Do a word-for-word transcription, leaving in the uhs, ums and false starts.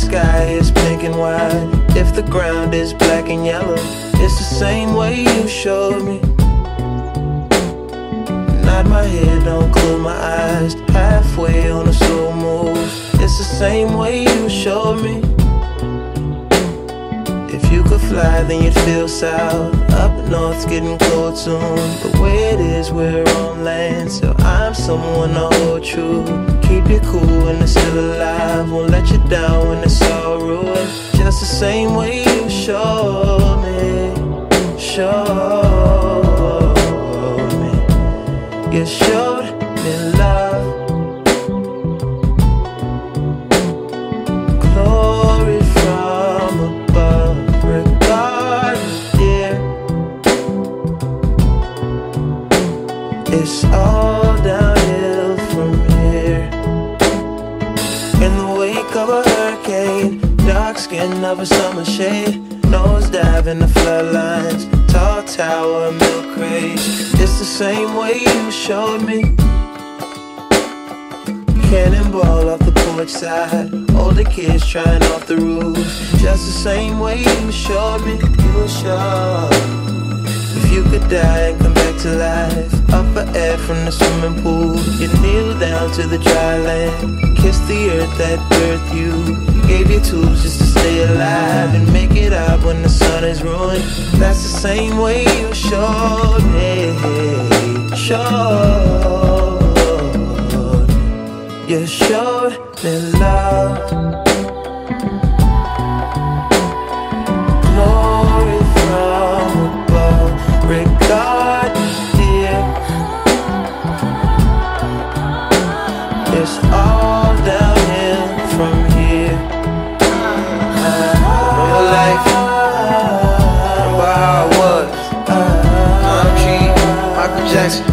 sky is pink and white, if the ground is black and yellow, it's the same way you showed me. Nod my head, don't close my eyes, halfway on a slow move, it's the same way you showed me. If you could fly, then you'd feel south. Up north's getting cold soon. The way it is, we're on land, so I'm someone to hold true. Keep you cool when it's still alive, won't let you down when it's all ruined. Just the same way you showed me, showed me. You showed me love, glory from above. Regardless, dear, it's all downhill from here. In the wake of a hurricane, dark skin of a summer shade, nosedive in the floodlines, tall tower, milk crate. It's the same way you showed me. Cannonball off the porch side, older kids trying off the roof. Just the same way you showed me. You were sure. If you could die and come back to life, up for air from the swimming pool, you kneel down to the dry land, kiss the earth that birthed you, gave you tools just to stay alive and make it out when the sun is ruined. That's the same way you showed me, showed. You showed me love, glory from above. Regardless, dear, it's all downhill from here. Real life, remember how I was. I'm G, Michael Jackson.